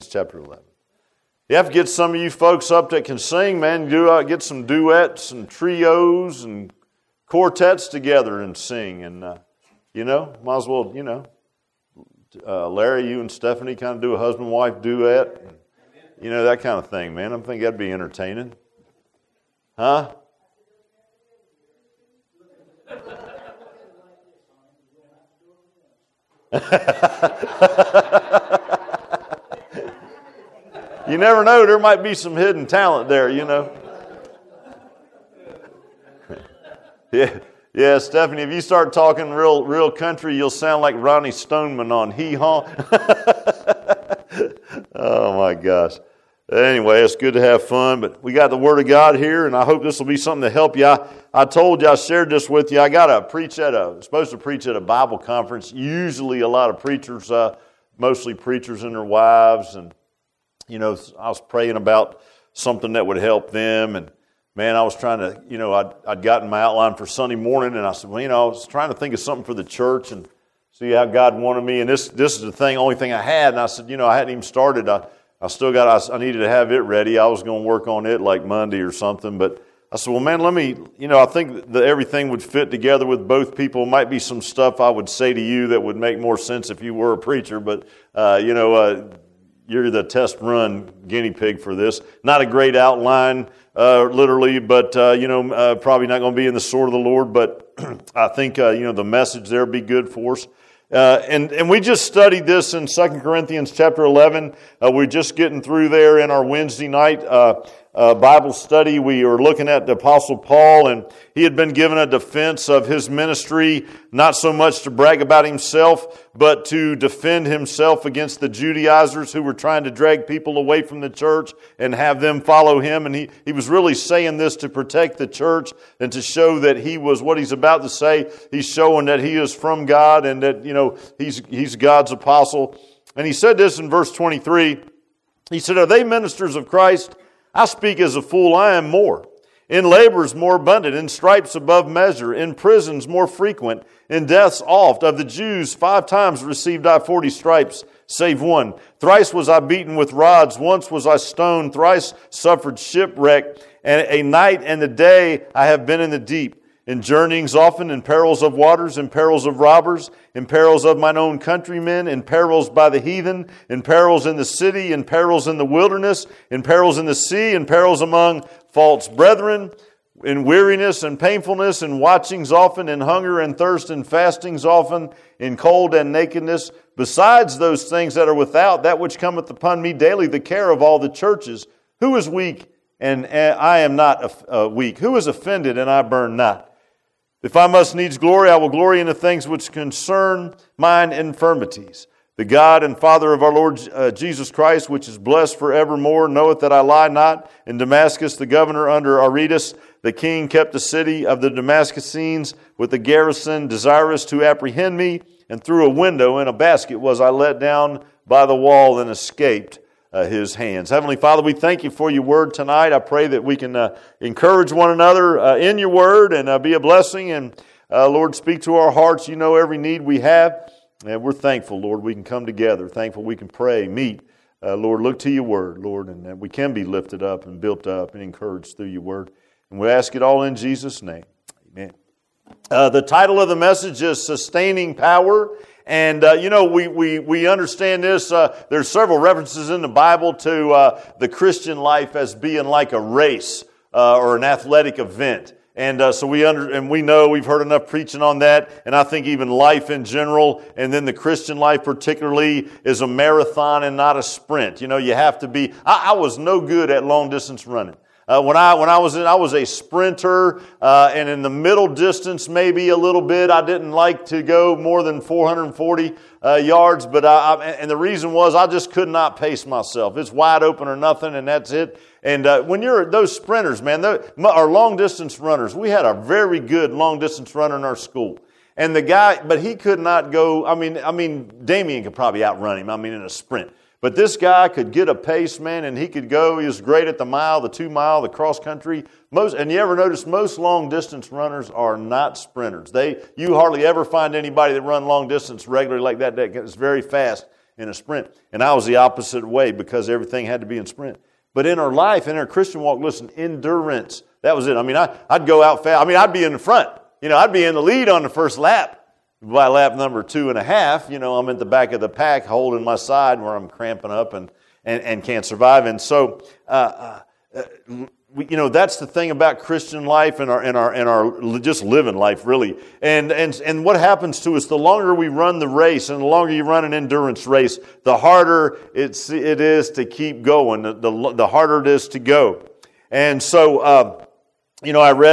chapter 11. You have to get some of you folks up that can sing, man. Get some duets and trios and quartets together and sing. And, might as well, Larry, you and Stephanie kind of do a husband-wife duet. And, that kind of thing, man. I think that'd be entertaining. Huh? You never know, there might be some hidden talent there, Yeah, Stephanie, if you start talking real country, you'll sound like Ronnie Stoneman on Hee Haw. Oh my gosh. Anyway, it's good to have fun, but we got the Word of God here, and I hope this will be something to help you. I told you, I shared this with you. I got to supposed to preach at a Bible conference. Usually a lot of preachers, mostly preachers and their wives, and I was praying about something that would help them, and man, I was trying to, I'd gotten my outline for Sunday morning, and I said, I was trying to think of something for the church and see how God wanted me, and this is the only thing I had, and I said, I hadn't even started. I needed to have it ready. I was going to work on it like Monday or something, but I said, well, man, I think that everything would fit together with both people. Might be some stuff I would say to you that would make more sense if you were a preacher, but, you're the test run guinea pig for this. Not a great outline, literally, but, probably not going to be in the sword of the Lord, but I think, the message there will be good for us. And we just studied this in 2 Corinthians chapter 11. We're just getting through there in our Wednesday night Bible study. We were looking at the Apostle Paul, and he had been given a defense of his ministry, not so much to brag about himself, but to defend himself against the Judaizers who were trying to drag people away from the church and have them follow him. And he was really saying this to protect the church and to show that he was what he's about to say. He's showing that he is from God and that, he's God's apostle. And he said this in verse 23. He said, "Are they ministers of Christ? I speak as a fool, I am more. In labors more abundant, in stripes above measure, in prisons more frequent, in deaths oft. Of the Jews 5 times received I 40 stripes, save one. Thrice was I beaten with rods, once was I stoned, thrice suffered shipwreck, and a night and a day I have been in the deep. In journeyings often, in perils of waters, in perils of robbers, in perils of mine own countrymen, in perils by the heathen, in perils in the city, in perils in the wilderness, in perils in the sea, in perils among false brethren, in weariness and painfulness, in watchings often, in hunger and thirst, in fastings often, in cold and nakedness. Besides those things that are without, that which cometh upon me daily, the care of all the churches. Who is weak, and I am not weak? Who is offended, and I burn not? If I must needs glory, I will glory in the things which concern mine infirmities. The God and Father of our Lord Jesus Christ, which is blessed forevermore, knoweth that I lie not. In Damascus, the governor under Aretas, the king kept the city of the Damascenes with a garrison, desirous to apprehend me. And through a window in a basket was I let down by the wall and escaped his hands. Heavenly Father, we thank you for your word tonight. I pray that we can encourage one another in your word and be a blessing. And Lord, speak to our hearts. You know every need we have. And we're thankful, Lord, we can come together. Thankful we can pray, meet. Lord, look to your word, Lord, and that we can be lifted up and built up and encouraged through your word. And we ask it all in Jesus' name. Amen. The title of the message is Sustaining Power. And, we understand this. There's several references in the Bible to the Christian life as being like a race or an athletic event. And so we know we've heard enough preaching on that. And I think even life in general, and then the Christian life particularly, is a marathon and not a sprint. You have to be. I was no good at long distance running. When I was a sprinter, and in the middle distance maybe a little bit. I didn't like to go more than 440 yards, but and the reason was I just could not pace myself. It's wide open or nothing, and that's it. And when you're those sprinters, man, our long distance runners, we had a very good long distance runner in our school. And the guy, but he could not go. I mean, Damien could probably outrun him. In a sprint. But this guy could get a pace, man, and he could go. He was great at the mile, the 2 mile, the cross country. And you ever notice most long distance runners are not sprinters. You hardly ever find anybody that run long distance regularly like that is very fast in a sprint. And I was the opposite way because everything had to be in sprint. But in our life, in our Christian walk, listen, endurance. That was it. I mean, I'd go out fast. I mean, I'd be in the front. I'd be in the lead on the first lap. By lap number 2.5, I'm at the back of the pack holding my side where I'm cramping up and can't survive. And so, that's the thing about Christian life and our just living life, really. And what happens to us, the longer we run the race and the longer you run an endurance race, the harder it is to keep going, the harder it is to go. And so, I read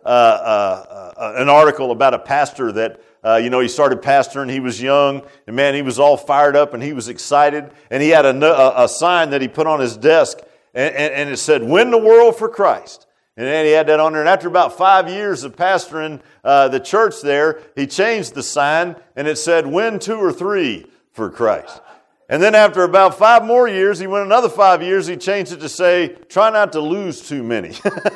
an article about a pastor that he started pastoring. He was young, and man, he was all fired up, and he was excited. And he had a sign that he put on his desk, and it said, "Win the world for Christ." And then he had that on there. And after about 5 years of pastoring the church there, he changed the sign, and it said, "Win 2 or 3 for Christ." And then after about 5 more years, he went another 5 years, he changed it to say, "Try not to lose too many."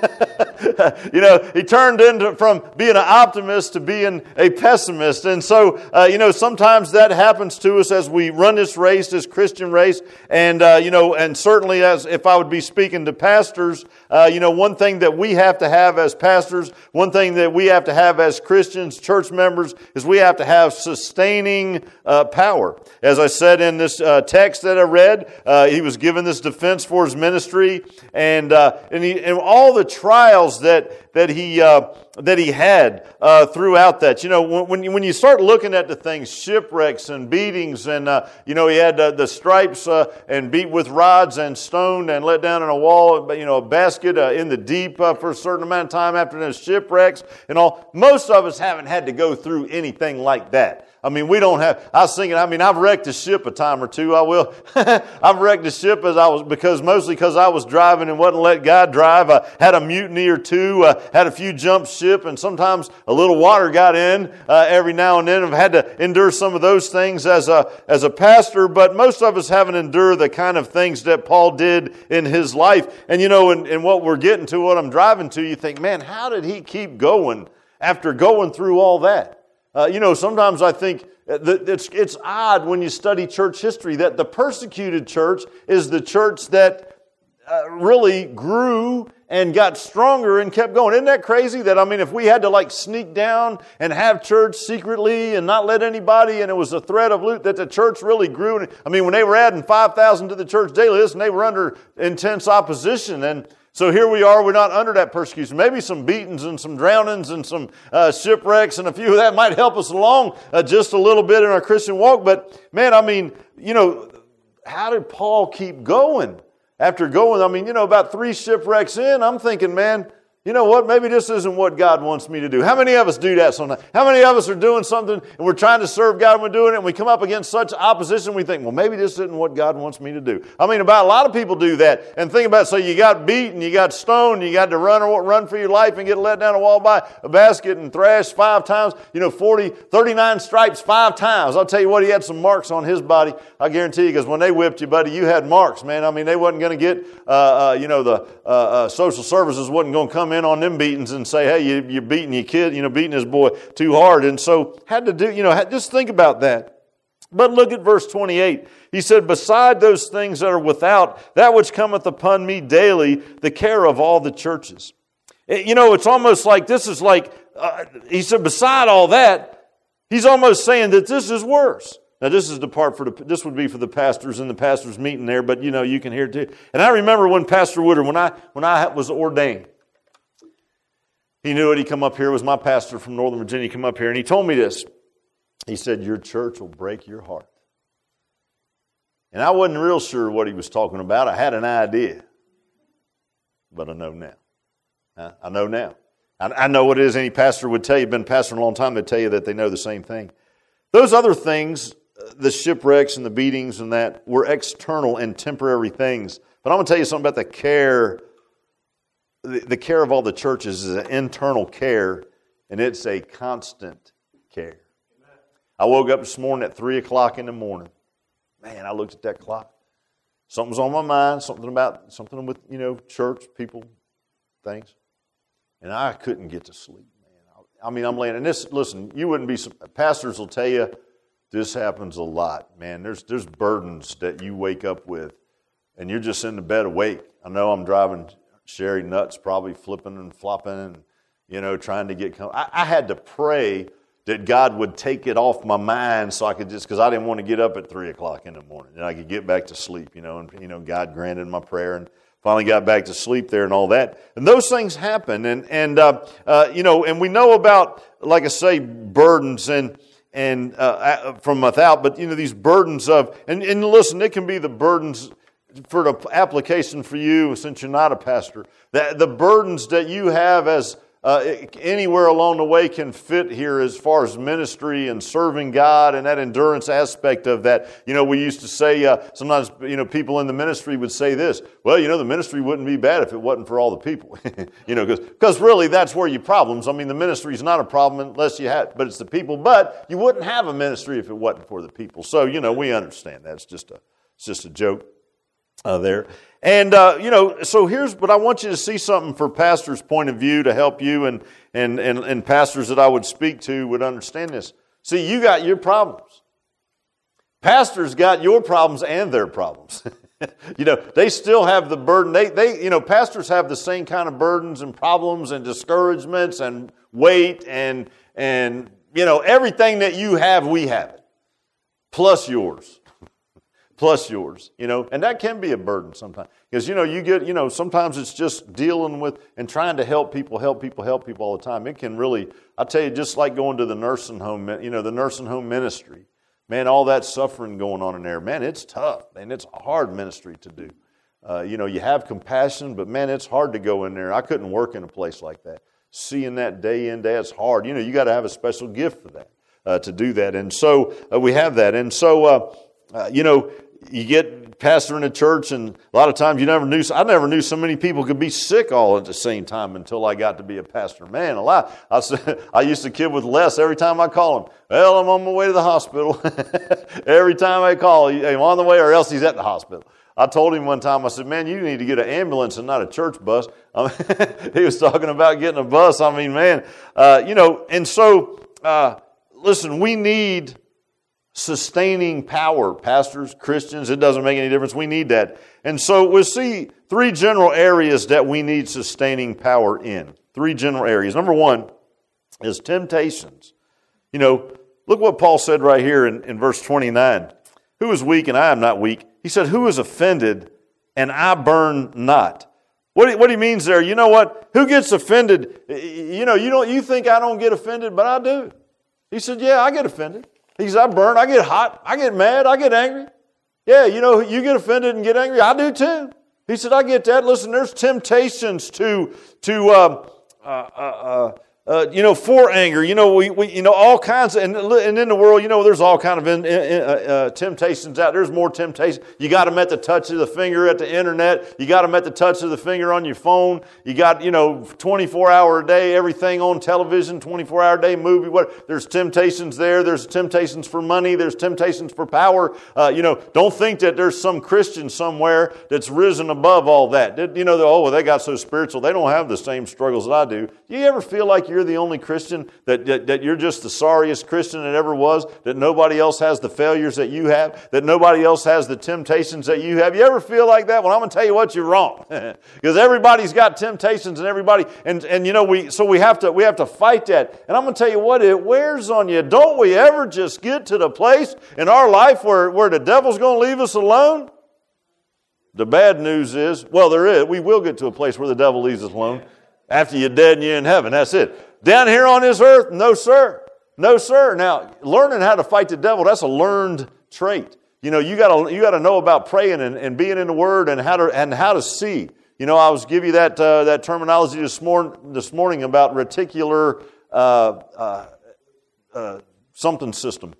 He turned from being an optimist to being a pessimist. And so, sometimes that happens to us as we run this race, this Christian race. And, and certainly as if I would be speaking to pastors, one thing that we have to have as pastors, one thing that we have to have as Christians, church members, is we have to have sustaining power. As I said in this text that I read, he was given this defense for his ministry, and all the trials that he had throughout that. When you start looking at the things, shipwrecks and beatings, and he had the stripes and beat with rods and stoned and let down in a wall, a basket in the deep for a certain amount of time after those shipwrecks and all. Most of us haven't had to go through anything like that. I mean, we don't have, I was thinking, I've wrecked a ship a time or two. I will. I've wrecked a ship mostly because I was driving and wasn't letting God drive. I had a mutiny or two, had a few jump ship, and sometimes a little water got in every now and then. I've had to endure some of those things as a pastor, but most of us haven't endured the kind of things that Paul did in his life. And in what we're getting to, what I'm driving to, you think, man, how did he keep going after going through all that? Sometimes I think that it's odd when you study church history that the persecuted church is the church that really grew and got stronger and kept going. Isn't that crazy? That, if we had to sneak down and have church secretly and not let anybody, and it was a threat of loot, that the church really grew. When they were adding 5,000 to the church daily, listen, they were under intense opposition. And so here we are, we're not under that persecution. Maybe some beatings and some drownings and some shipwrecks and a few of that might help us along just a little bit in our Christian walk. But man, how did Paul keep going? After going, about 3 shipwrecks in, I'm thinking, man, you know what? Maybe this isn't what God wants me to do. How many of us do that sometimes? How many of us are doing something and we're trying to serve God and we're doing it and we come up against such opposition we think, well, maybe this isn't what God wants me to do. About a lot of people do that. And think about it, so you got beaten, you got stoned, you got to run for your life and get let down a wall by a basket and thrashed 5 times, 39 stripes 5 times. I'll tell you what, he had some marks on his body. I guarantee you, because when they whipped you, buddy, you had marks, man. They wasn't going to get, the social services wasn't going to come in on them beatings and say, hey, you're beating your kid, beating this boy too hard. And so had to do, just think about that. But look at verse 28. He said, beside those things that are without, that which cometh upon me daily, the care of all the churches. It's almost like this is he said, beside all that, he's almost saying that this is worse. Now, this is the part this would be for the pastors in the pastors' meeting there, but you can hear it too. And I remember when Pastor Woodard, when I was ordained, he knew it. He come up here. It was my pastor from Northern Virginia. He come up here and he told me this. He said, your church will break your heart. And I wasn't real sure what he was talking about. I had an idea. But I know now. I know now. I know what it is any pastor would tell you. Been pastoring a long time. They tell you that they know the same thing. Those other things, the shipwrecks and the beatings and that, were external and temporary things. But I'm going to tell you something about the care. The care of all the churches is an internal care, and it's a constant care. I woke up this morning at 3 o'clock in the morning. Man, I looked at that clock. Something was on my mind, something with, church, people, things. And I couldn't get to sleep, man. I'm laying, and listen, you wouldn't be, pastors will tell you this happens a lot, man. There's burdens that you wake up with, and you're just in the bed awake. I know I'm driving Sherry nuts, probably flipping and flopping, and trying to get. I had to pray that God would take it off my mind, so I could because I didn't want to get up at 3:00 in the morning, and I could get back to sleep. And God granted my prayer, and finally got back to sleep there and all that. And those things happen, and we know about, like I say, burdens and from without, but these burdens of, and listen, it can be the burdens for the application for you, since you're not a pastor, that the burdens that you have as anywhere along the way can fit here as far as ministry and serving God and that endurance aspect of that. We used to say, sometimes, people in the ministry would say this, well, the ministry wouldn't be bad if it wasn't for all the people. Because really that's where your problems. I mean, the ministry is not a problem unless you have, but it's the people. But you wouldn't have a ministry if it wasn't for the people. So, we understand that. It's just a joke there. And, so but I want you to see something for pastors' point of view to help you and pastors that I would speak to would understand this. See, you got your problems. Pastors got your problems and their problems. They still have the burden. Pastors have the same kind of burdens and problems and discouragements and weight and everything that you have, we have it. Plus yours. And that can be a burden sometimes. Because, you get, sometimes it's just dealing with and trying to help people all the time. It can really, I tell you, just like going to the nursing home, the nursing home ministry. Man, all that suffering going on in there, man, it's tough. Man, it's a hard ministry to do. You have compassion, but man, it's hard to go in there. I couldn't work in a place like that. Seeing that day in, day, it's hard. You got to have a special gift for that, to do that. And so we have that. And so, you get pastor in a church, and a lot of times I never knew so many people could be sick all at the same time until I got to be a pastor. Man, I used to kid with Les every time I call him. Well, I'm on my way to the hospital. Every time I call, I'm on the way or else he's at the hospital. I told him one time, I said, man, you need to get an ambulance and not a church bus. He was talking about getting a bus. I mean, man, and so, listen, we need sustaining power. Pastors, Christians, it doesn't make any difference. We need that. And so we'll see 3 general areas that we need sustaining power in. 3 general areas. Number 1 is temptations. Look what Paul said right here in verse 29. Who is weak and I am not weak? He said, who is offended and I burn not? What he means there, you know what? Who gets offended? You think I don't get offended, but I do. He said, yeah, I get offended. He said, I burn, I get hot, I get mad, I get angry. Yeah, you get offended and get angry. I do too. He said, I get that. Listen, there's temptations for anger. We all kinds of, and in the world, there's all kind of temptations out. There's more temptations. You got them at the touch of the finger at the internet. You got them at the touch of the finger on your phone. You got, 24-hour a day, everything on television, 24-hour a day movie. There's temptations there. There's temptations for money. There's temptations for power. Don't think that there's some Christian somewhere that's risen above all that. They got so spiritual. They don't have the same struggles that I do. Do you ever feel like you're the only Christian, that you're just the sorriest Christian that ever was, that nobody else has the failures that you have, that nobody else has the temptations that you have? You ever feel like that? Well, I'm going to tell you what, you're wrong. Because everybody's got temptations and everybody, we have to fight that. And I'm going to tell you what, it wears on you. Don't we ever just get to the place in our life where the devil's going to leave us alone? The bad news is, there is. We will get to a place where the devil leaves us alone. After you're dead and you're in heaven, that's it. Down here on this earth, no sir. No sir. Now, learning how to fight the devil, that's a learned trait. You got to know about praying and being in the Word and how to see. I was give you that terminology this morning about reticular something system.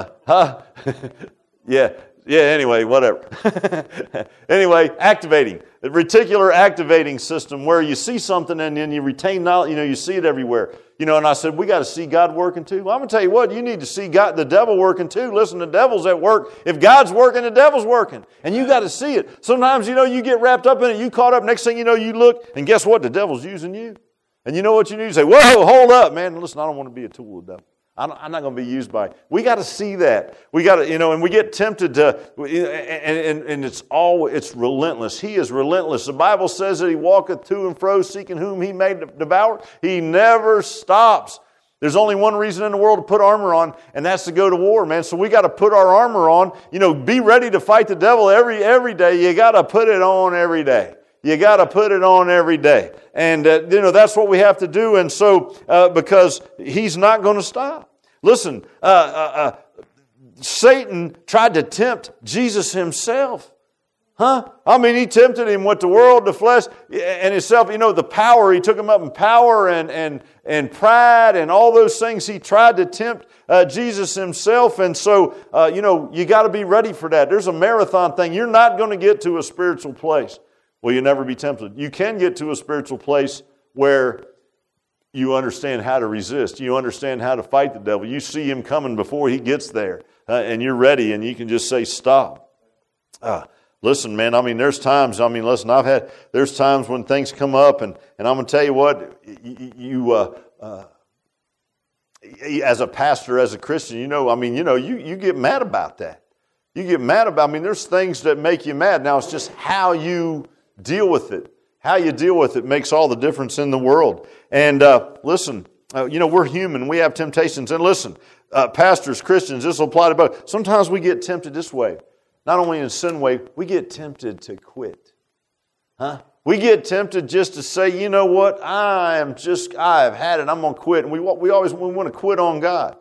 Yeah, anyway, whatever. Anyway, activating. The reticular activating system where you see something and then you retain knowledge, you see it everywhere. And I said, we got to see God working too. Well, I'm going to tell you what, you need to see the devil working too. Listen, the devil's at work. If God's working, the devil's working. And you got to see it. Sometimes, you get wrapped up in it, you caught up, next thing you know, you look, and guess what? The devil's using you. And you know what you need to say, whoa, hold up, man. Listen, I don't want to be a tool of the devil. I'm not going to be used by. We got to see that. We got to, and we get tempted to, and it's relentless. He is relentless. The Bible says that He walketh to and fro, seeking whom He may devour. He never stops. There's only one reason in the world to put armor on, and that's to go to war, man. So we got to put our armor on. Be ready to fight the devil every day. You got to put it on every day. You got to put it on every day. And, that's what we have to do. And so, because He's not going to stop. Listen, Satan tried to tempt Jesus Himself. He tempted Him with the world, the flesh, and Himself. The power, He took Him up in power and pride and all those things. He tried to tempt Jesus Himself. And so, you got to be ready for that. There's a marathon thing. You're not going to get to a spiritual place where you'll never be tempted. You can get to a spiritual place where you understand how to resist. You understand how to fight the devil. You see him coming before he gets there. And you're ready and you can just say, stop. Listen, man, there's times, there's times when things come up and I'm going to tell you what, as a pastor, as a Christian, you get mad about that. You get mad about, there's things that make you mad. Now it's just how you deal with it. How you deal with it makes all the difference in the world. And listen, we're human. We have temptations. And listen, pastors, Christians, this will apply to both. Sometimes we get tempted this way. Not only in a sin way, we get tempted to quit. We get tempted just to say, you know what, I have had it. I'm going to quit. And we want to quit on God.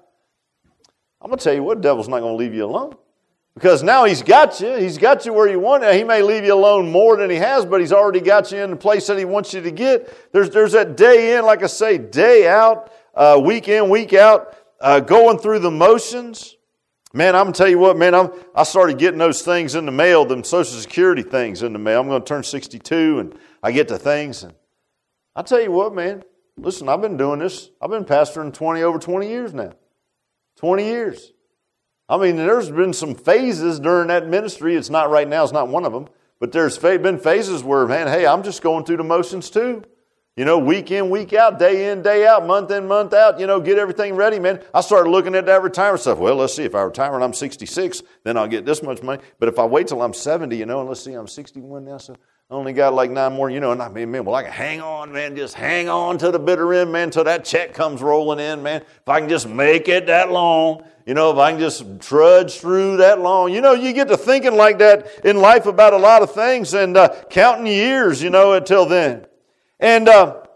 I'm going to tell you what, the devil's not going to leave you alone. Because now he's got you. He's got you where you want. He may leave you alone more than he has, but he's already got you in the place that he wants you to get. There's that day in, like I say, day out, week in, week out, going through the motions. Man, I'm going to tell you what, man, I started getting those things in the mail, them Social Security things in the mail. I'm going to turn 62, and I get the things. And I'll tell you what, man, listen, I've been doing this. I've been pastoring over 20 years now. 20 years. There's been some phases during that ministry. It's not right now. It's not one of them. But there's been phases where, man, hey, I'm just going through the motions too. Week in, week out, day in, day out, month in, month out, get everything ready, man. I started looking at that retirement stuff. Well, let's see, if I retire when I'm 66, then I'll get this much money. But if I wait till I'm 70, and let's see, I'm 61 now, so I only got like 9 more, and I can hang on, man, just hang on to the bitter end, man, till that check comes rolling in, man. If I can just make it that long, if I can just trudge through that long. You get to thinking like that in life about a lot of things and counting years, until then. And,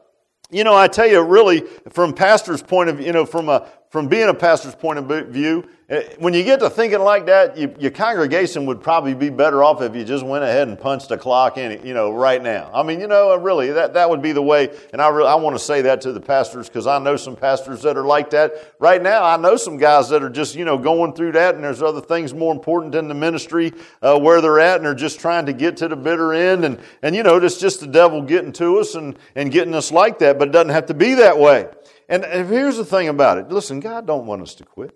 I tell you, really, from pastor's point of view, from being a pastor's point of view, when you get to thinking like that, your congregation would probably be better off if you just went ahead and punched a clock in it, right now. Really, that would be the way. And I want to say that to the pastors because I know some pastors that are like that right now. I know some guys that are just, going through that, and there's other things more important in the ministry where they're at, and they're just trying to get to the bitter end. And it's just the devil getting to us and getting us like that, but it doesn't have to be that way. And here's the thing about it. Listen, God don't want us to quit.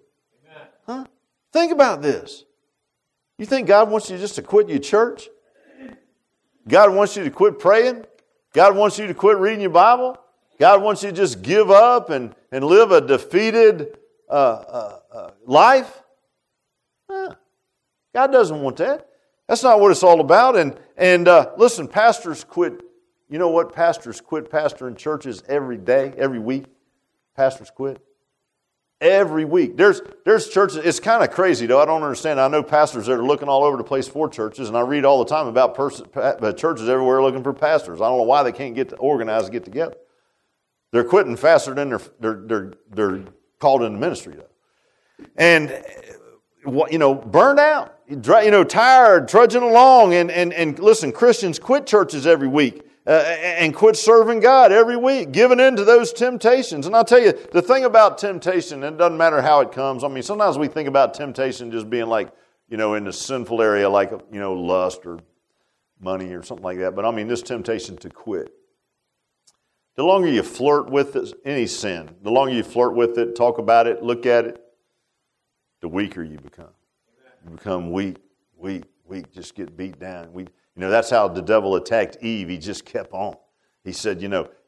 Think about this. You think God wants you just to quit your church? God wants you to quit praying? God wants you to quit reading your Bible? God wants you to just give up and live a defeated life? God doesn't want that. That's not what it's all about. And listen, pastors quit. You know what? Pastors quit pastoring churches every day, every week. Pastors quit. Every week. There's churches, it's kind of crazy though, I don't understand. I know pastors that are looking all over the place for churches, and I read all the time about churches everywhere looking for pastors. I don't know why they can't get organized and get together. They're quitting faster than they're called into ministry though. And, burned out, tired, trudging along, and listen, Christians quit churches every week. And quit serving God every week, giving in to those temptations. And I'll tell you, the thing about temptation, it doesn't matter how it comes. Sometimes we think about temptation just being like, in the sinful area, like, lust or money or something like that. But this temptation to quit. The longer you flirt with any sin, the longer you flirt with it, talk about it, look at it, the weaker you become. You become weak, just get beat down. That's how the devil attacked Eve. He just kept on. He said,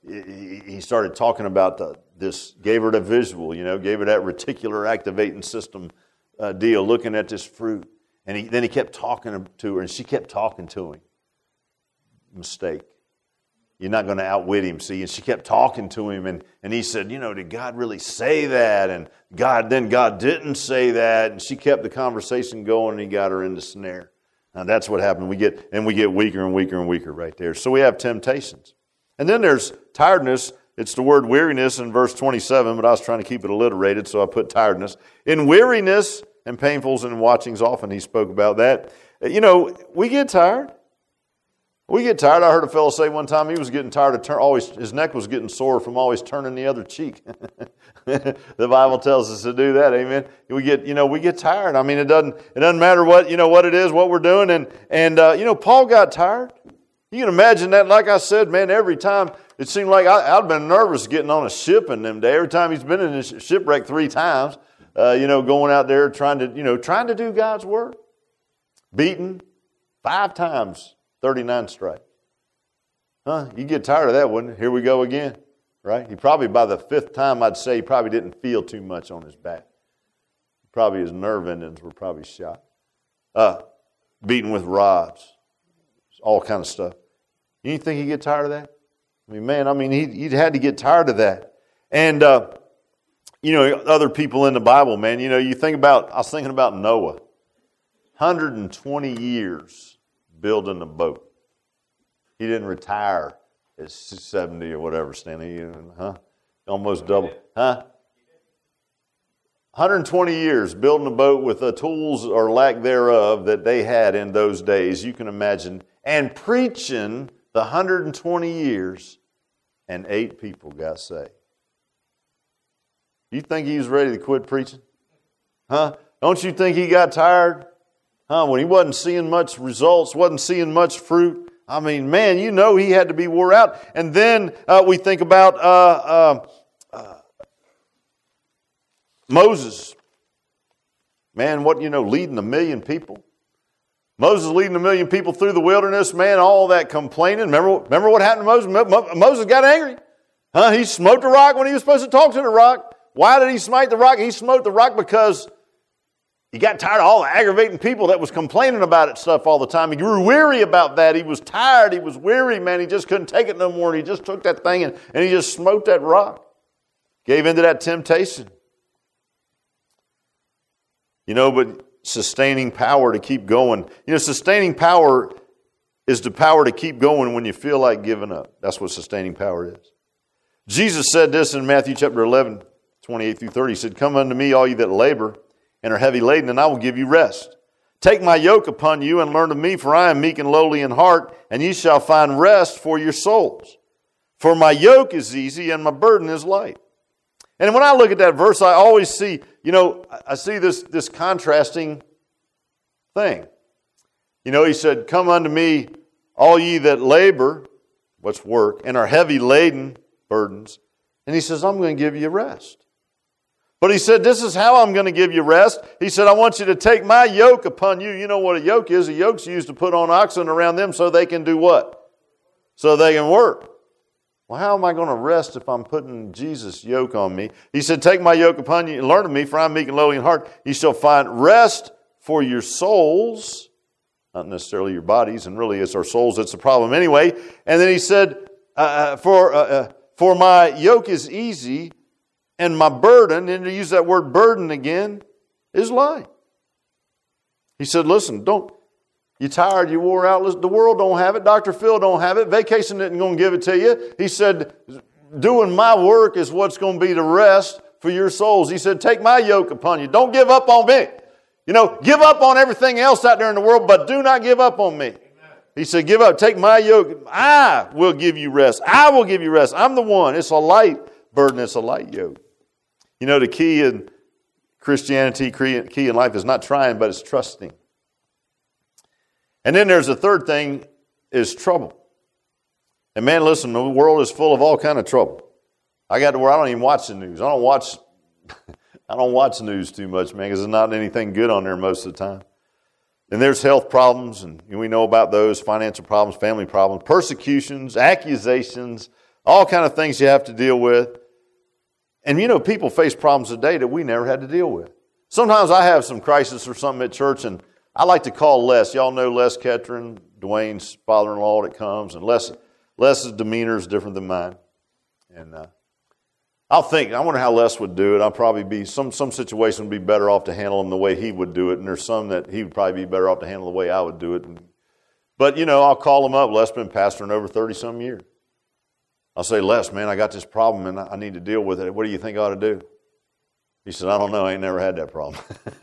he started talking about this, gave her the visual, gave her that reticular activating system deal, looking at this fruit. And then he kept talking to her, and she kept talking to him. Mistake. You're not going to outwit him, see? And she kept talking to him, and he said, did God really say that? And God didn't say that. And she kept the conversation going, and he got her in the snare. Now that's what happened. We get weaker and weaker and weaker right there. So we have temptations. And then there's tiredness. It's the word weariness in verse 27, but I was trying to keep it alliterated, so I put tiredness. In weariness and painfuls and watchings, often he spoke about that. We get tired. We get tired. I heard a fellow say one time he was getting tired of his neck was getting sore from always turning the other cheek. The Bible tells us to do that. Amen. We get tired. I mean, it doesn't matter what it is, what we're doing. And Paul got tired. You can imagine that. Like I said, man, every time it seemed like I'd been nervous getting on a ship in them days. Every time he's been in a shipwreck 3 times, going out there trying to do God's work. Beaten 5 times. 39 stripes. You get tired of that, wouldn't it? Here we go again, right? He probably, by the 5th time, I'd say he probably didn't feel too much on his back. Probably his nerve endings were probably shot. Beaten with rods. All kind of stuff. You think he'd get tired of that? He'd had to get tired of that. And, other people in the Bible, man, I was thinking about Noah. 120 years. Building a boat. He didn't retire at 70 or whatever, Stanley. Almost double. 120 years building a boat with the tools or lack thereof that they had in those days. You can imagine. And preaching the 120 years, and 8 people got saved. You think he was ready to quit preaching? Don't you think he got tired? When he wasn't seeing much results, wasn't seeing much fruit. He had to be wore out. And then we think about Moses. Man, leading 1 million people. Moses leading 1 million people through the wilderness, man, all that complaining. Remember what happened to Moses? Moses got angry. He smote the rock when he was supposed to talk to the rock. Why did he smite the rock? He smote the rock because he got tired of all the aggravating people that was complaining about it stuff all the time. He grew weary about that. He was tired. He was weary, man. He just couldn't take it no more. And he just took that thing and he just smote that rock. Gave into that temptation. But sustaining power to keep going. Sustaining power is the power to keep going when you feel like giving up. That's what sustaining power is. Jesus said this in Matthew chapter 11, 28 through 30. He said, "Come unto me, all you that labor and are heavy laden, and I will give you rest. Take my yoke upon you and learn of me, for I am meek and lowly in heart, and ye shall find rest for your souls. For my yoke is easy and my burden is light." And when I look at that verse, I always see, I see this contrasting thing. He said, "Come unto me, all ye that labor," what's work, "and are heavy laden," burdens. And he says, "I'm going to give you rest." But he said, this is how I'm going to give you rest. He said, "I want you to take my yoke upon you." You know what a yoke is? A yoke's used to put on oxen around them so they can do what? So they can work. Well, how am I going to rest if I'm putting Jesus' yoke on me? He said, "Take my yoke upon you and learn of me, for I am meek and lowly in heart. You shall find rest for your souls." Not necessarily your bodies, and really it's our souls that's the problem anyway. And then he said, "For my yoke is easy, and my burden," and to use that word burden again, "is light." He said, listen, you tired, you wore out. Listen, the world don't have it. Dr. Phil don't have it. Vacation isn't going to give it to you. He said, doing my work is what's going to be the rest for your souls. He said, "Take my yoke upon you." Don't give up on me. Give up on everything else out there in the world, but do not give up on me. He said, "Give up. Take my yoke. I will give you rest. I will give you rest. I'm the one." It's a light burden. It's a light yoke. The key in Christianity, key in life is not trying, but it's trusting. And then there's the third thing is trouble. And man, listen, the world is full of all kind of trouble. I got to where I don't even watch the news. I don't watch news too much, man, because there's not anything good on there most of the time. And there's health problems, and we know about those, financial problems, family problems, persecutions, accusations, all kind of things you have to deal with. And people face problems today that we never had to deal with. Sometimes I have some crisis or something at church, and I like to call Les. Y'all know Les Ketron, Dwayne's father-in-law that comes, and Les's demeanor is different than mine. And I wonder how Les would do it. I'll probably be, some situation would be better off to handle him the way he would do it, and there's some that he would probably be better off to handle the way I would do it. But, I'll call him up. Les been pastoring over 30-some years. I'll say, Les, man, I got this problem, and I need to deal with it. What do you think I ought to do? He said, I don't know. I ain't never had that problem.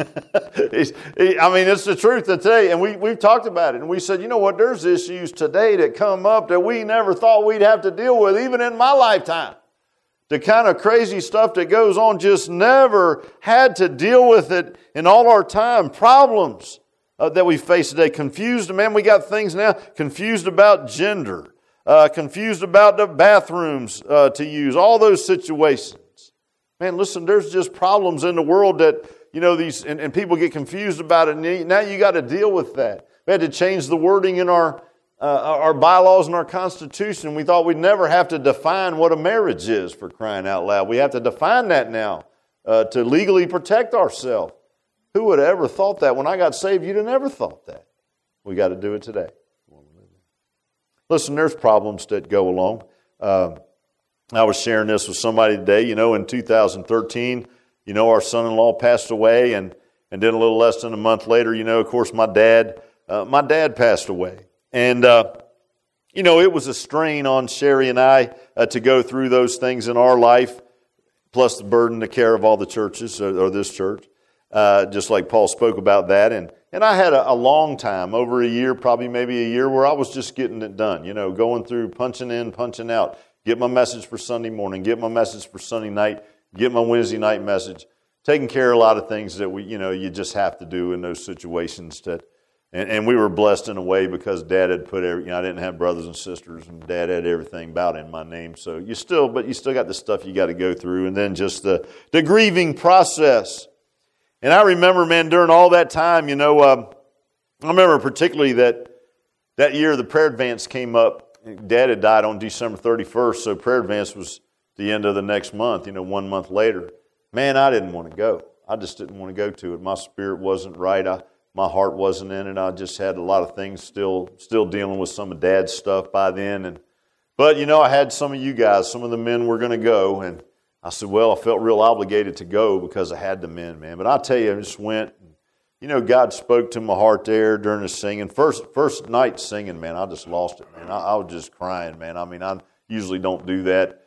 It's the truth today, and we've talked about it. And we said, you know what, there's issues today that come up that we never thought we'd have to deal with, even in my lifetime. The kind of crazy stuff that goes on, just never had to deal with it in all our time. Problems that we face today. Confused, man, we got things now. Confused about gender. Confused about the bathrooms to use. All those situations. Man, listen, there's just problems in the world that, and people get confused about it. And now you got to deal with that. We had to change the wording in our bylaws and our Constitution. We thought we'd never have to define what a marriage is, for crying out loud. We have to define that now to legally protect ourselves. Who would have ever thought that? When I got saved, you'd have never thought that. We got to do it today. Listen, there's problems that go along. I was sharing this with somebody today. In 2013, our son-in-law passed away, and then a little less than a month later, of course, my dad passed away. And, it was a strain on Sherry and I to go through those things in our life, plus the burden, the care of all the churches, or this church, just like Paul spoke about that. And I had a long time, over a year, probably maybe a year, where I was just getting it done, going through, punching in, punching out, get my message for Sunday morning, get my message for Sunday night, get my Wednesday night message, taking care of a lot of things that you just have to do in those situations. And we were blessed in a way because Dad had put I didn't have brothers and sisters, and Dad had everything about in my name. So you still got the stuff you got to go through, and then just the grieving process. And I remember, man, during all that time, I remember particularly that year the prayer advance came up. Dad had died on December 31st, so prayer advance was the end of the next month, 1 month later. Man, I didn't want to go. I just didn't want to go to it. My spirit wasn't right. My heart wasn't in it. I just had a lot of things still dealing with some of Dad's stuff by then. But I had some of you guys, some of the men were going to go, and I said, well, I felt real obligated to go because I had the men, man. But I tell you, I just went. God spoke to my heart there during the singing. First night singing, man, I just lost it, man. I was just crying, man. I usually don't do that,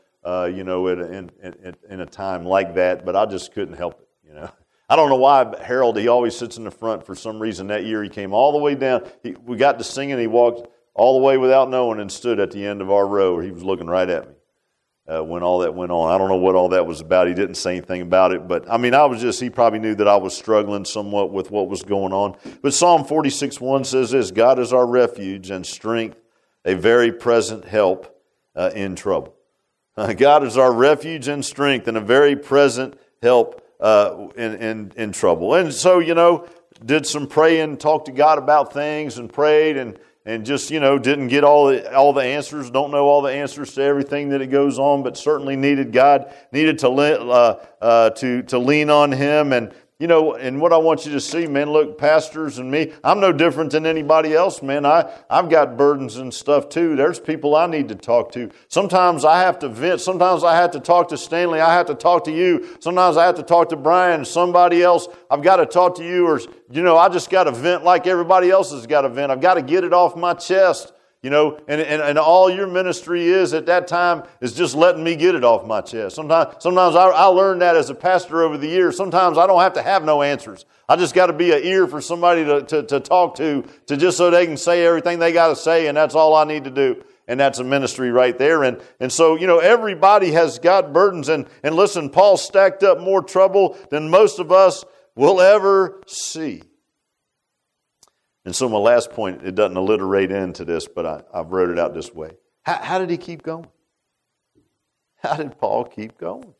in a time like that, but I just couldn't help it, I don't know why Harold, he always sits in the front for some reason. That year he came all the way down. We got to singing, he walked all the way without knowing and stood at the end of our row. He was looking right at me when all that went on. I don't know what all that was about. He didn't say anything about it. But, he probably knew that I was struggling somewhat with what was going on. But Psalm 46:1 says this, God is our refuge and strength, a very present help in trouble. God is our refuge and strength and a very present help in trouble. And so, did some praying, talked to God about things and prayed and just, didn't get all the answers, don't know all the answers to everything that it goes on, but certainly needed God, needed to lean on Him. And, and what I want you to see, man, look, pastors and me, I'm no different than anybody else, man. I've got burdens and stuff too. There's people I need to talk to. Sometimes I have to vent. Sometimes I have to talk to Stanley. I have to talk to you. Sometimes I have to talk to Brian, somebody else. I've got to talk to you, or, I just got to vent like everybody else has got to vent. I've got to get it off my chest. And all your ministry is at that time is just letting me get it off my chest. Sometimes I learned that as a pastor over the years. Sometimes I don't have to have no answers. I just got to be an ear for somebody to talk to just so they can say everything they got to say, and that's all I need to do. And that's a ministry right there. And so, everybody has got burdens. And listen, Paul stacked up more trouble than most of us will ever see. And so my last point, it doesn't alliterate into this, but I wrote it out this way. How did he keep going? How did Paul keep going?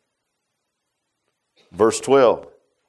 Verse 12.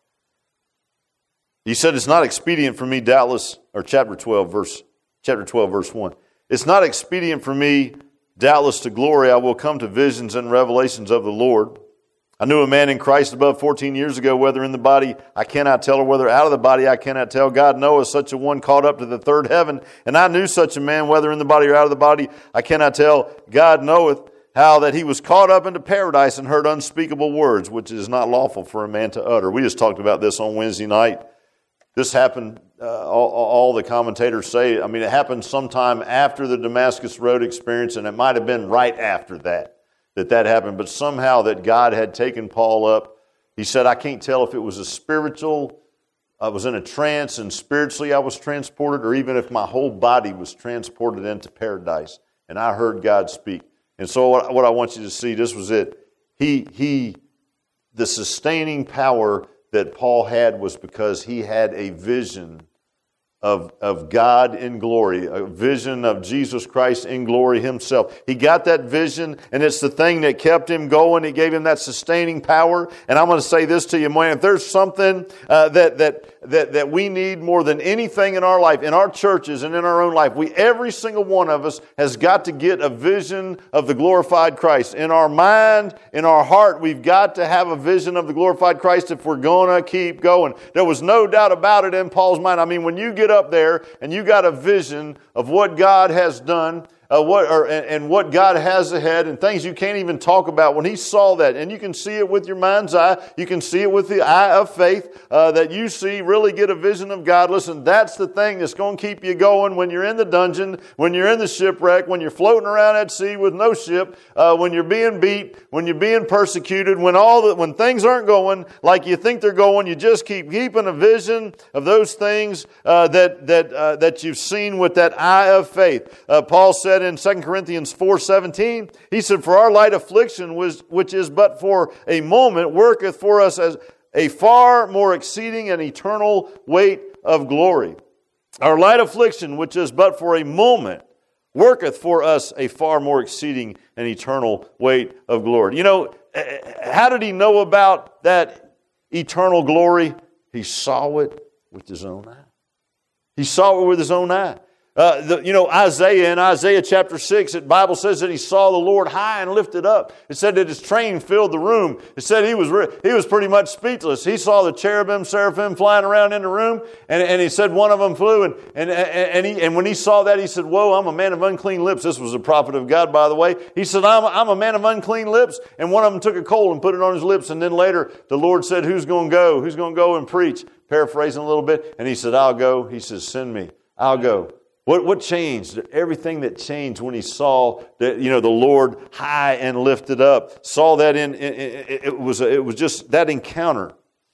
He said, it's not expedient for me, doubtless, or chapter 12, verse 1. It's not expedient for me, Doubtless to glory I will come to visions and revelations of the Lord. I knew a man in Christ above 14 years ago, whether in the body I cannot tell, or whether out of the body I cannot tell. God knoweth, such a one caught up to the third heaven. And I knew such a man, whether in the body or out of the body I cannot tell. God knoweth how that he was caught up into paradise and heard unspeakable words, which it is not lawful for a man to utter. We just talked about this on Wednesday night. This happened, all the commentators say, I mean, it happened sometime after the Damascus Road experience, and it might have been right after that happened. But somehow that God had taken Paul up. He said, I can't tell if it was a spiritual, I was in a trance and spiritually I was transported, or even if my whole body was transported into paradise. And I heard God speak. And so what I want you to see, this was it. The sustaining power that Paul had was because he had a vision of God in glory, a vision of Jesus Christ in glory himself. He got that vision, and it's the thing that kept him going. It gave him that sustaining power. And I'm going to say this to you, man, if there's something that we need more than anything in our life, in our churches and in our own life, every single one of us has got to get a vision of the glorified Christ. In our mind, in our heart, we've got to have a vision of the glorified Christ if we're going to keep going. There was no doubt about it in Paul's mind. I mean, when you get up there and you got a vision of what God has done, and what God has ahead, and things you can't even talk about. When he saw that, and you can see it with your mind's eye, you can see it with the eye of faith, that you see, really get a vision of God. Listen, that's the thing that's going to keep you going when you're in the dungeon, when you're in the shipwreck, when you're floating around at sea with no ship, when you're being beat, when you're being persecuted, when things aren't going like you think they're going. You just keep keeping a vision of those things that you've seen with that eye of faith. Paul said in 2 Corinthians 4:17, he said, for our light affliction, which is but for a moment, worketh for us as a far more exceeding and eternal weight of glory. Our light affliction, which is but for a moment, worketh for us a far more exceeding and eternal weight of glory. You know, how did he know about that eternal glory? He saw it with his own eye. He saw it with his own eye. Isaiah, in Isaiah chapter 6, the Bible says that he saw the Lord high and lifted up. It said that his train filled the room. It said he was pretty much speechless. He saw the cherubim, seraphim flying around in the room, and he said one of them flew, and when he saw that, he said, whoa, I'm a man of unclean lips. This was a prophet of God, by the way. He said, I'm a man of unclean lips, and one of them took a coal and put it on his lips, and then later the Lord said, who's going to go? Who's going to go and preach? Paraphrasing a little bit, and he said, I'll go. He says, send me. I'll go. What changed? Everything that changed when he saw that, the Lord high and lifted up. Saw that it was just that encounter.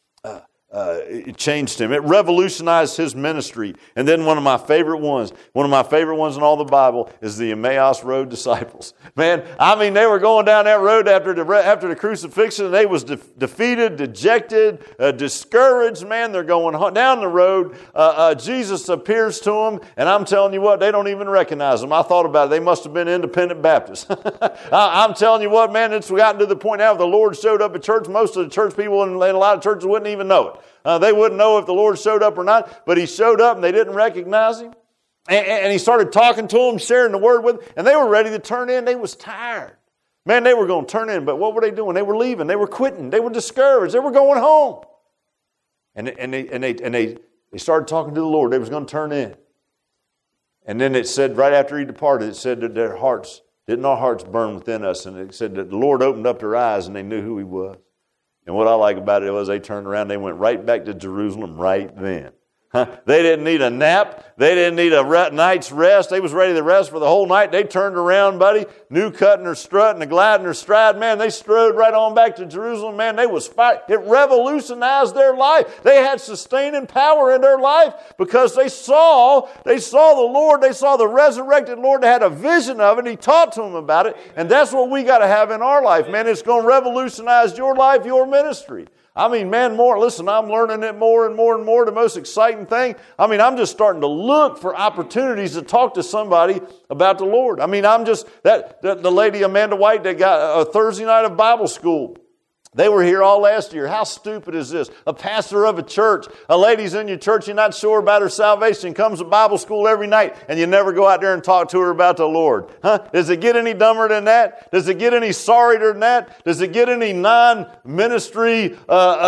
It changed him. It revolutionized his ministry. And then one of my favorite ones in all the Bible is the Emmaus Road disciples. Man, I mean, they were going down that road after the crucifixion, and they was defeated, dejected, discouraged. Man, they're going down the road. Jesus appears to them, and I'm telling you what, they don't even recognize him. I thought about it. They must have been independent Baptists. I'm telling you what, man, it's gotten to the point now if the Lord showed up at church, most of the church people in a lot of churches wouldn't even know it. They wouldn't know if the Lord showed up or not, but he showed up and they didn't recognize him. And he started talking to them, sharing the word with them, and they were ready to turn in. They was tired. Man, they were going to turn in, but what were they doing? They were leaving. They were quitting. They were discouraged. They were going home. And they started talking to the Lord. They was going to turn in. And then it said, right after he departed, it said that didn't our hearts burn within us? And it said that the Lord opened up their eyes and they knew who he was. And what I like about it was they turned around, they went right back to Jerusalem right then. They didn't need a nap. They didn't need a night's rest. They was ready to rest for the whole night. They turned around, buddy, new cut in their strut and a glide in their stride. Man, they strode right on back to Jerusalem. Man, they was fighting. It revolutionized their life. They had sustaining power in their life because they saw the Lord. They saw the resurrected Lord. They had a vision of it. He taught to them about it. And that's what we got to have in our life, man. It's going to revolutionize your life, your ministry. I mean, man, I'm learning it more and more and more. The most exciting thing, I'm just starting to look for opportunities to talk to somebody about the Lord. The lady Amanda White that got a Thursday night of Bible school. They were here all last year. How stupid is this? A pastor of a church, a lady's in your church, you're not sure about her salvation, comes to Bible school every night, and you never go out there and talk to her about the Lord. Does it get any dumber than that? Does it get any sorrier than that? Does it get any non-ministry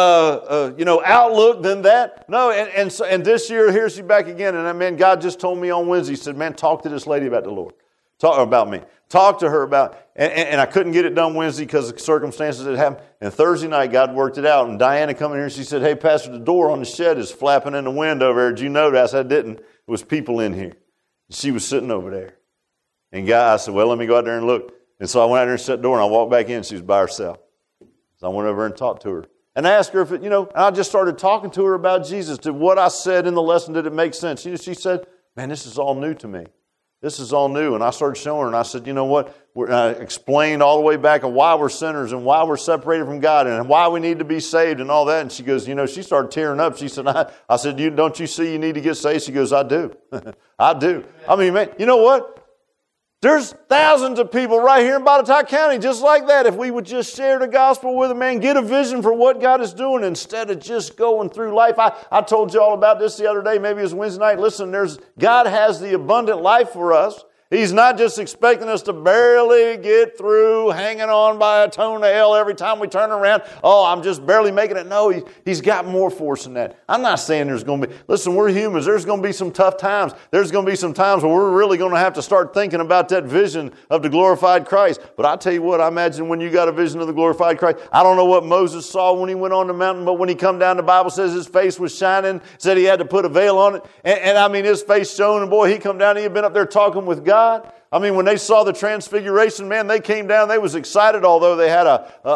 outlook than that? No, and this year, here's she back again, and man, God just told me on Wednesday, He said, man, talk to this lady about the Lord. Talk about me. Talk to her about, and I couldn't get it done Wednesday because of circumstances that happened. And Thursday night, God worked it out. And Diana come in here and she said, hey, Pastor, the door on the shed is flapping in the wind over there. Did you know that? I said, I didn't. It was people in here. She was sitting over there. And I said, well, let me go out there and look. And so I went out there and shut the door, and I walked back in. She was by herself. So I went over and talked to her. And I asked her if I just started talking to her about Jesus. Did what I said in the lesson, did it make sense? She said, man, this is all new to me. This is all new. And I started showing her, and I said, you know what? I explained all the way back of why we're sinners and why we're separated from God and why we need to be saved and all that. And she goes, she started tearing up. She said, I said, don't you see you need to get saved? She goes, I do. I do. I mean, man, you know what? There's thousands of people right here in Botetourt County just like that. If we would just share the gospel with them, man, get a vision for what God is doing instead of just going through life. I told you all about this the other day. Maybe it was Wednesday night. Listen, God has the abundant life for us. He's not just expecting us to barely get through hanging on by a toenail every time we turn around. Oh, I'm just barely making it. No, He's got more for us than that. I'm not saying there's going to be, listen, we're humans. There's going to be some tough times. There's going to be some times where we're really going to have to start thinking about that vision of the glorified Christ. But I tell you what, I imagine when you got a vision of the glorified Christ, I don't know what Moses saw when he went on the mountain, but when he come down, the Bible says his face was shining, said he had to put a veil on it. And I mean, his face shone, and boy, he come down, he had been up there talking with God. I mean, when they saw the transfiguration, man, they came down, they was excited, although they had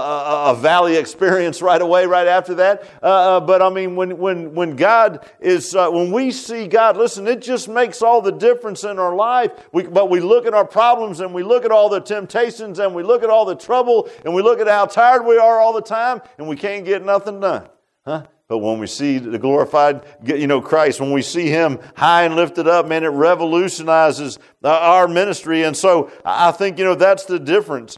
a valley experience right away, right after that. But I mean, when God is, when we see God, listen, it just makes all the difference in our life. But we look at our problems, and we look at all the temptations, and we look at all the trouble, and we look at how tired we are all the time, and we can't get nothing done. But when we see the glorified, Christ, when we see Him high and lifted up, man, it revolutionizes our ministry. And so I think, that's the difference.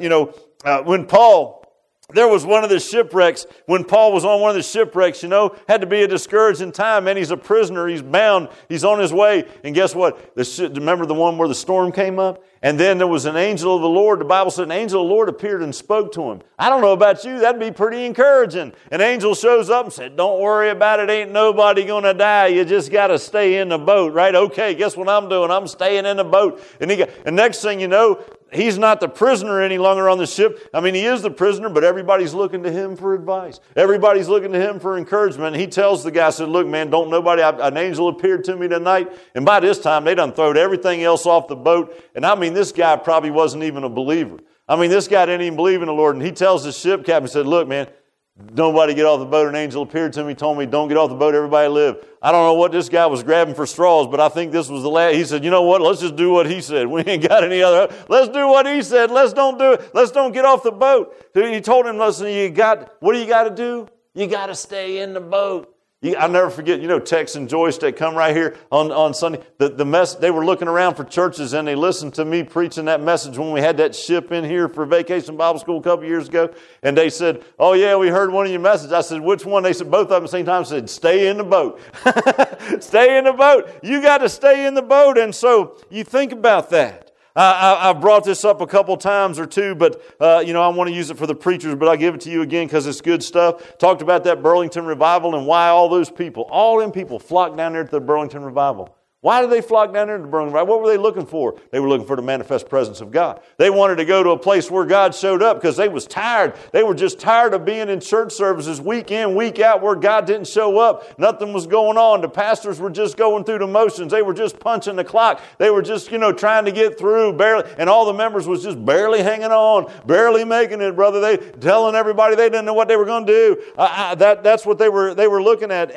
When Paul, there was one of the shipwrecks, when Paul was on one of the shipwrecks, had to be a discouraging time. Man, he's a prisoner, he's bound, he's on his way. And guess what? Remember the one where the storm came up? And then there was an angel of the Lord. The Bible said an angel of the Lord appeared and spoke to him. I don't know about you, that'd be pretty encouraging. An angel shows up and said, don't worry about it, ain't nobody going to die. You just got to stay in the boat, right? Okay, guess what I'm doing? I'm staying in the boat. And next thing you know, he's not the prisoner any longer on the ship. I mean, he is the prisoner, but everybody's looking to him for advice. Everybody's looking to him for encouragement. And he tells the guy, said, look, man, don't nobody, an angel appeared to me tonight. And by this time, they done throwed everything else off the boat. And I mean, this guy probably wasn't even a believer. I mean, this guy didn't even believe in the Lord. And he tells the ship captain, said, look, man, nobody get off the boat. An angel appeared to me, told me, don't get off the boat, everybody live. I don't know what this guy was grabbing for straws, but I think this was the last. He said, you know what, let's just do what he said. We ain't got any other. Let's do what he said. Let's don't do it. Let's don't get off the boat. He told him, listen, what do you got to do? You got to stay in the boat. I'll never forget, Tex and Joyce, they come right here on Sunday. They were looking around for churches, and they listened to me preaching that message when we had that ship in here for Vacation Bible School a couple years ago. And they said, oh yeah, we heard one of your messages. I said, which one? They said, both of them at the same time. I said, stay in the boat. Stay in the boat. You got to stay in the boat. And so you think about that. I've brought this up a couple times or two, but, I want to use it for the preachers, but I'll give it to you again because it's good stuff. Talked about that Burlington revival and why all them people flocked down there to the Burlington revival. Why did they flock down there to the Burlington revival? What were they looking for? They were looking for the manifest presence of God. They wanted to go to a place where God showed up because they was tired. They were just tired of being in church services week in, week out where God didn't show up. Nothing was going on. The pastors were just going through the motions. They were just punching the clock. They were just, trying to get through barely, and all the members was just barely hanging on, barely making it, brother. They telling everybody they didn't know what they were going to do. That's what they were looking at.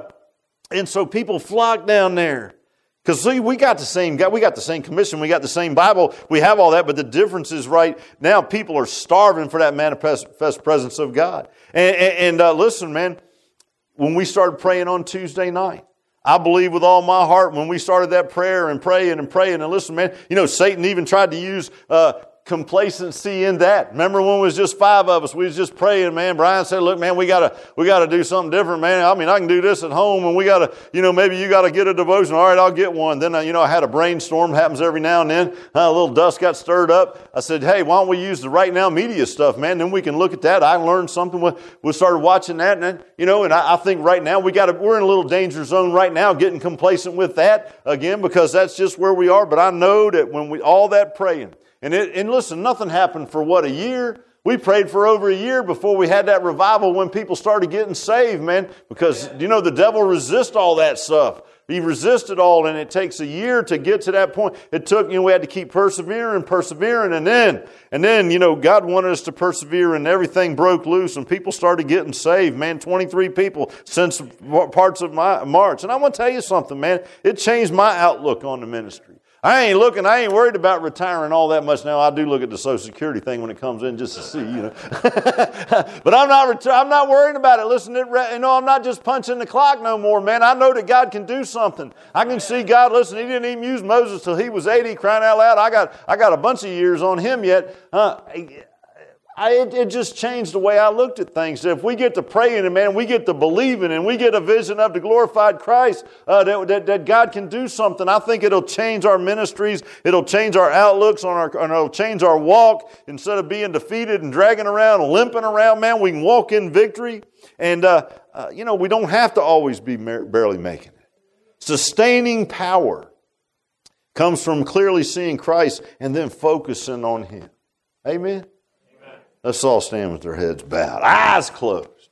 And so people flocked down there. Because see, we got the same God, we got the same commission, we got the same Bible, we have all that, but the difference is right now people are starving for that manifest presence of God. And listen, man, when we started praying on Tuesday night, I believe with all my heart when we started that prayer and praying, and listen, man, Satan even tried to use complacency in that. Remember when it was just 5 of us, we was just praying, man. Brian said, look, man, we gotta do something different, man. I mean, I can do this at home, and we gotta, maybe you gotta get a devotion. All right, I'll get one. Then, I had a brainstorm, happens every now and then. A little dust got stirred up. I said, hey, why don't we use the Right Now Media stuff, man? Then we can look at that. I learned something. We started watching that, and then, and I think right now we're in a little danger zone right now, getting complacent with that again, because that's just where we are. But I know that when all that praying, and listen, nothing happened for a year? We prayed for over a year before we had that revival when people started getting saved, man. Because, the devil resists all that stuff. He resisted all, and it takes a year to get to that point. It took, we had to keep persevering, and then, God wanted us to persevere, and everything broke loose, and people started getting saved, man. 23 people since parts of March. And I want to tell you something, man. It changed my outlook on the ministry. I ain't worried about retiring all that much now. I do look at the Social Security thing when it comes in just to see, But I'm not worried about it. Listen, I'm not just punching the clock no more, man. I know that God can do something. I can see God. Listen, He didn't even use Moses till he was 80, crying out loud. I got a bunch of years on him yet. It just changed the way I looked at things. If we get to praying and, man, we get to believing and we get a vision of the glorified Christ, that God can do something, I think it'll change our ministries. It'll change our outlooks and it'll change our walk. Instead of being defeated and dragging around and limping around, man, we can walk in victory. And, we don't have to always be barely making it. Sustaining power comes from clearly seeing Christ and then focusing on Him. Amen? Let's all stand with their heads bowed, eyes closed.